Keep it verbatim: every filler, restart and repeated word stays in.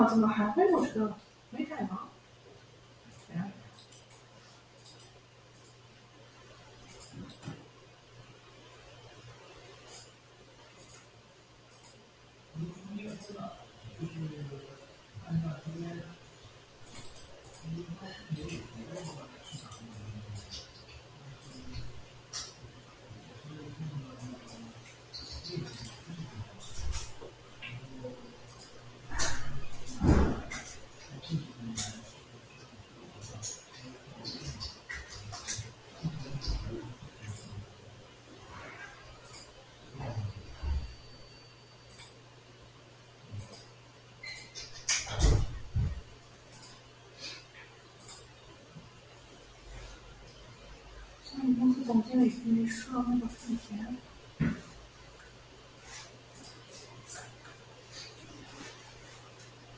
怎么还会有这个？没改吗？谁呀？像你公司总经理没设那个付钱。